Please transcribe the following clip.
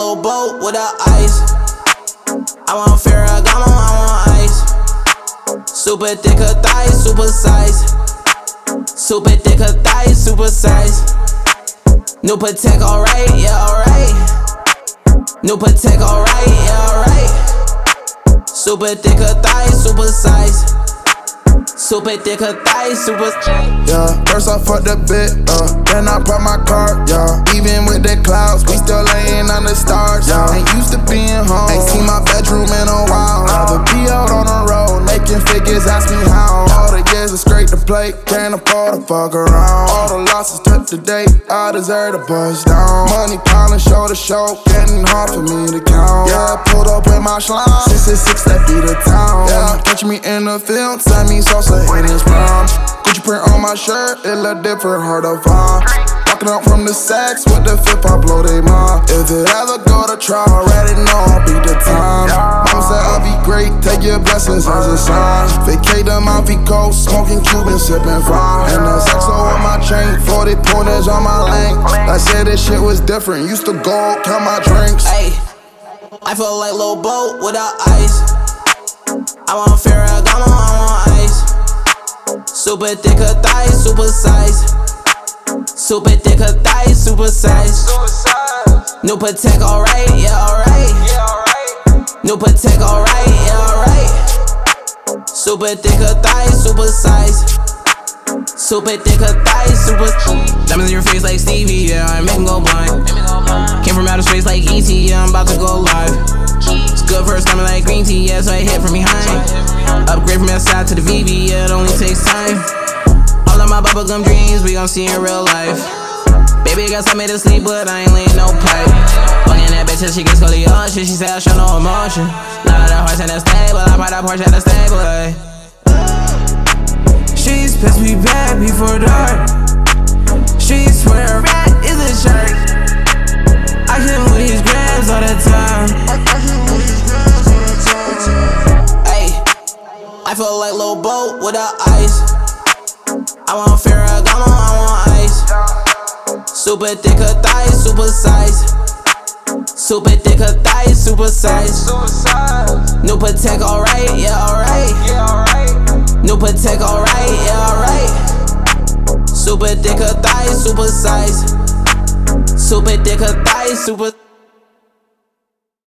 little boat without ice. I want Ferragamo, I want ice. Super thick her thighs, super size. Super thick her thighs, super size. New Patek, alright, yeah, alright. New Patek, alright, yeah, alright. Super thick her thighs, super size. Super thick her thighs, super. Yeah, first I fucked the bit, then I brought my car, yeah. Even with the clouds, we still laying on the stars, yeah. Ain't used to being home, ain't seen my bedroom in a while. Rather be out on the road, making figures, ask me how. All the years are straight to play, can't afford to fuck around. All the losses took the day, I deserve to bust down. Money piling show to show, getting hard for me to count. Yeah, pulled up with my slime, 666, that be the town. Yeah, catch me in the field, send me salsa in his palm. Gucci print on my shirt, it look different, hard to find. Walking out from the sex with the fifth, I blow they mind. If it ever go to trial, already know I'll beat the time. Mama said I'll be great, take your blessings as a sign. Vacate the Mountie Coast, smoking Cuban, sipping fine. And the XO on my chain, 40 pointers on my lane. I said this shit was different, used to go count my drinks. Ayy, I feel like Lil Boat without ice. I want Ferragamo, I want ice. Super thick her thighs, super size. Super thick her thighs, super size. New Patek, alright, yeah, alright. New Patek, alright, yeah, alright. Super thick her thighs, super size. Super thick her thighs, super. Diamonds in your face like Stevie, yeah, I make 'em go blind. Came from outer space like E.T., yeah, I'm about to go live. It's good first coming like green tea, yeah, so I hit from behind. Upgrade from SI to the VV, yeah, it only takes time. All of my bubblegum dreams, we gon' see in real life. Baby got something to sleep, but I ain't laying no pipe. Fucking that bitch till she gets scoliosis, she said I show no emotion. None of the horse in the stable, I ride that Porsche at the stable, ay. She's pissed me bad before dark. She swear a rat is a shark. I hit him with these grams all the time. I feel like Lil Boat without ice. I want Ferragamo, I want ice. Super thick her thighs, super size. Super thick her thighs, super size. New Patek, alright, yeah, alright. New Patek, alright, yeah, alright. Super thick her thighs, super size. Super thick her thighs, super.